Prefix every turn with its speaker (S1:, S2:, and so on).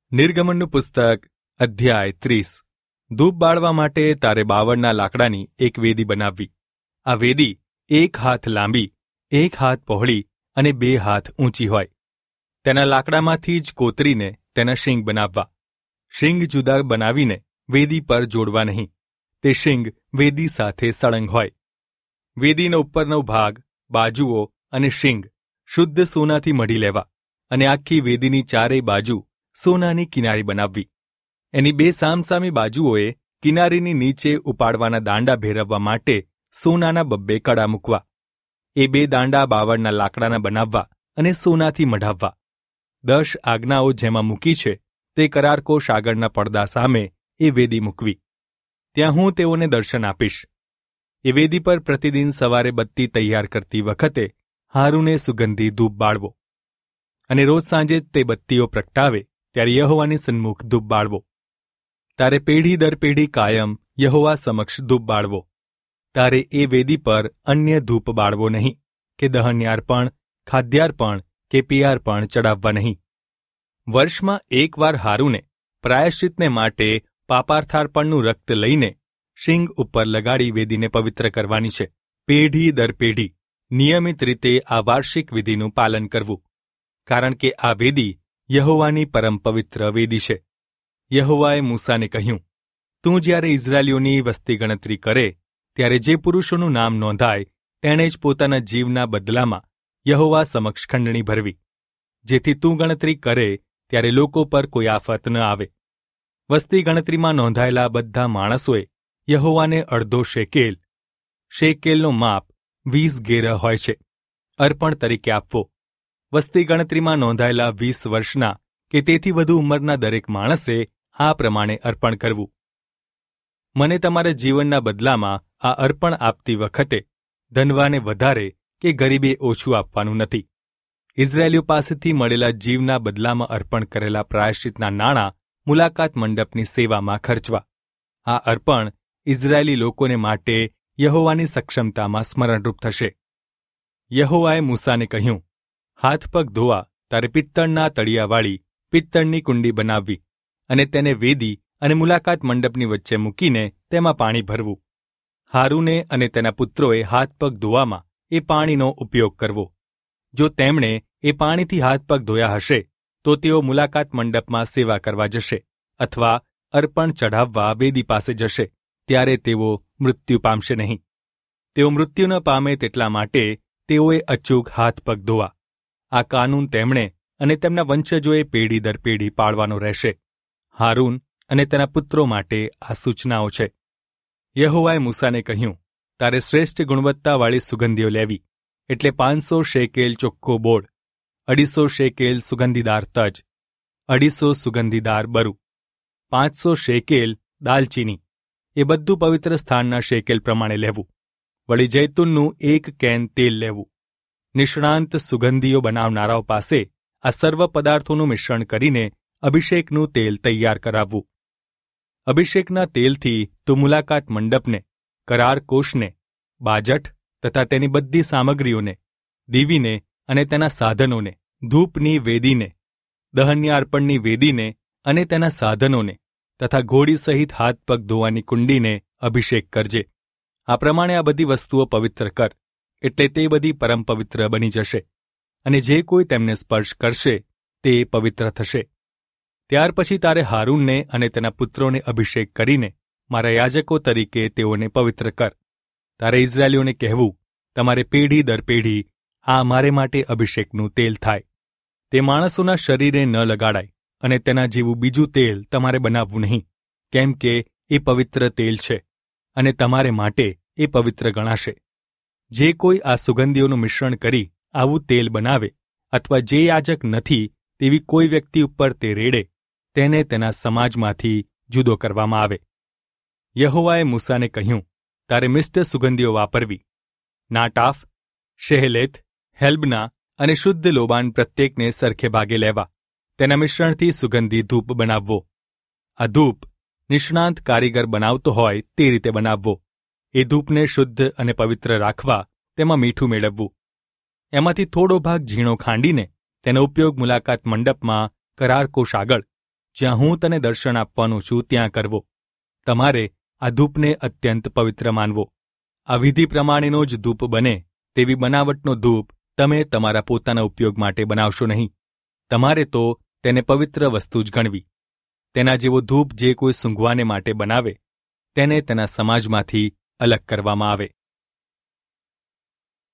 S1: નિર્ગમનનું પુસ્તક અધ્યાય 30. ધૂપ બાળવા માટે તારે બાવળના લાકડાની એક વેદી બનાવવી. આ વેદી 1 હાથ લાંબી, 1 હાથ પહોળી અને 2 હાથ ઊંચી હોય. તેના લાકડામાંથી જ કોતરીને તેના શીંગ બનાવવા. શીંગ જુદા બનાવીને વેદી પર જોડવા નહીં, તે શીંગ વેદી સાથે સળંગ હોય. વેદીનો ઉપરનો ભાગ, બાજુઓ અને શીંગ શુદ્ધ સોનાથી મઢી લેવા અને આખી વેદીની ચારેય બાજુ સોનાની કિનારી બનાવવી. એની 2 સામસામી બાજુઓએ કિનારીની નીચે ઉપાડવાના દાંડા ભેરવવા માટે સોનાના 2 કડા મૂકવા. એ 2 દાંડા બાવળના લાકડાના બનાવવા અને સોનાથી મઢાવવા. 10 આજ્ઞાઓ જેમાં મૂકી છે તે કરારકોશ આગળના પડદા સામે એ વેદી મૂકવી. ત્યાં હું તેઓને દર્શન આપીશ. એ વેદી પર પ્રતિદિન સવારે બત્તી તૈયાર કરતી વખતે હારૂને સુગંધી ધૂપ બાળવો, અને રોજ સાંજે તે બત્તીઓ પ્રગટાવે ત્યારે યહોવાની સન્મુખ ધૂપ બાળવો. તારે પેઢી દર પેઢી કાયમ યહોવા સમક્ષ ધૂપ બાળવો. તારે એ વેદી પર અન્ય ધૂપ બાળવો નહીં, કે દહન્યાર્પણ, ખાદ્યાર્પણ કે પિયાર્પણ ચડાવવા નહીં. વર્ષમાં 1 વાર હારૂને પ્રાયશ્ચિતને માટે પાપાર્થાર્પણનું રક્ત લઈને શીંગ ઉપર લગાડી વેદીને પવિત્ર કરવાની છે. પેઢી દર પેઢી નિયમિત રીતે આ વાર્ષિક વિધિનું પાલન કરવું, કારણ કે આ વેદી યહોવાની પરમ પવિત્ર વેદી છે. યહોવાએ મૂસાને કહ્યું, તું જ્યારે ઇઝરાયલીઓની વસ્તી ગણતરી કરે ત્યારે જે પુરુષોનું નામ નોંધાય તેણે જ પોતાના જીવના બદલામાં યહોવા સમક્ષ ખંડણી ભરવી, જેથી તું ગણતરી કરે ત્યારે લોકો પર કોઈ આફત ન આવે. વસ્તી ગણતરીમાં નોંધાયેલા બધા માણસોએ યહોવાને અડધો શેકેલ, શેકેલનો માપ 20 ગેરહ હોય છે, અર્પણ તરીકે આપવો. વસ્તી ગણતરીમાં નોંધાયેલા 20 વર્ષના કે તેથી વધુ ઉંમરના દરેક માણસે આ પ્રમાણે અર્પણ કરવું. મને તમારા જીવનના બદલામાં આ અર્પણ આપતી વખતે ધનવાને વધારે કે ગરીબે ઓછું આપવાનું નથી. ઇઝરાયેલીઓ પાસેથી મળેલા જીવના બદલામાં અર્પણ કરેલા પ્રાયશ્ચિતના નાણાં મુલાકાત મંડપની સેવામાં ખર્ચવા. આ અર્પણ ઇઝરાયેલી લોકોને માટે યહોવાની સક્ષમતામાં સ્મરણરૂપ થશે. યહોવાએ મૂસાને કહ્યું, હાથ પગ ધોવા તારે પિત્તળના તળિયાવાળી પિત્તળની કુંડી બનાવવી અને તેને વેદી અને મુલાકાત મંડપની વચ્ચે મૂકીને તેમાં પાણી ભરવું. હારૂને અને તેના પુત્રોએ હાથ પગ ધોવામાં એ પાણીનો ઉપયોગ કરવો. જો તેમણે એ પાણીથી હાથ પગ ધોયા હશે તો તેઓ મુલાકાત મંડપમાં સેવા કરવા જશે અથવા અર્પણ ચઢાવવા વેદી પાસે જશે, ત્યારે તેઓ મૃત્યુ પામશે નહીં. તેઓ મૃત્યુ ન પામે તેટલા માટે તેઓએ અચૂક હાથ પગ ધોવા. આ કાનૂન તેમણે અને તેમના વંશજોએ પેઢી દર પેઢી પાળવાનો રહેશે. હારૂન અને તેના પુત્રો માટે આ સૂચનાઓ છે. યહોવાએ મૂસાને કહ્યું, તારે શ્રેષ્ઠ ગુણવત્તાવાળી સુગંધીઓ લેવી, એટલે 500 શેકેલ ચોખ્ખો બોળ, 250 શેકેલ સુગંધીદાર તજ, 250 સુગંધીદાર બરુ, 500 શેકેલ દાલચીની. એ બધું પવિત્ર સ્થાનના શેકેલ પ્રમાણે લેવું. વળી જૈતુનનું 1 કેન તેલ લેવું. નિષ્ણાંત સુગંધીઓ બનાવનારાઓ પાસે આ સર્વ પદાર્થોનું મિશ્રણ કરીને અભિષેકનું તેલ તૈયાર કરાવવું. અભિષેકના તેલથી તું મુલાકાત મંડપને, કરાર કોષને, બાજટ તથા તેની બધી સામગ્રીઓને, દીવીને અને તેના સાધનોને, ધૂપની વેદીને, દહન્યાર્પણની વેદીને અને તેના સાધનોને તથા ઘોડી સહિત હાથ પગ ધોવાની કુંડીને અભિષેક કરજે. આ પ્રમાણે આ બધી વસ્તુઓ પવિત્ર કર, એટલે તે બધી પરમ પવિત્ર બની જશે, અને જે કોઈ તેમને સ્પર્શ કરશે તે પવિત્ર થશે. ત્યાર પછી તારે હારૂનને અને તેના પુત્રોને અભિષેક કરીને મારા યાજકો તરીકે તેઓને પવિત્ર કર. તારે ઇઝરાયેલીઓને કહેવું, તમારે પેઢી દર પેઢી આ મારે માટે અભિષેકનું તેલ થાય. તે માણસોના શરીરે ન લગાડાય, અને તેના જેવું બીજું તેલ તમારે બનાવવું નહીં, કેમ કે એ પવિત્ર તેલ છે અને તમારે માટે એ પવિત્ર ગણાશે. જે કોઈ આ સુગંધીઓનું મિશ્રણ કરી આવું તેલ બનાવે અથવા જે યાજક નથી તેવી કોઈ વ્યક્તિ ઉપર તે રેડે, તેને તેના સમાજમાંથી જુદો કરવામાં આવે. યહોવાએ મૂસાને કહ્યું, તારે મિષ્ટ સુગંધીઓ વાપરવી. નાટાફ, શેહેલેથ, હેલ્બના અને શુદ્ધ લોબાન પ્રત્યેકને સરખે ભાગે લેવા. તેના મિશ્રણથી સુગંધી ધૂપ બનાવવો. આ ધૂપ નિષ્ણાંત કારીગર બનાવતો હોય તે રીતે બનાવવો. એ ધૂપને શુદ્ધ અને પવિત્ર રાખવા તેમાં મીઠું મેળવવું. એમાંથી થોડો ભાગ ઝીણો ખાંડીને તેનો ઉપયોગ મુલાકાત મંડપમાં કરાર કોષ આગળ જ્યાં હું તને દર્શન આપવાનું છું ત્યાં કરવો. તમારે આ ધૂપને અત્યંત પવિત્ર માનવો. આ વિધિ પ્રમાણેનો જ ધૂપ બને તેવી બનાવટનો ધૂપ તમે તમારા પોતાના ઉપયોગ માટે બનાવશો નહીં. તમારે તો તેને પવિત્ર વસ્તુ જ ગણવી. તેના જેવો ધૂપ જે કોઈ સૂંઘવાને માટે બનાવે તેને તેના સમાજમાંથી અલગ કરવામાં આવે.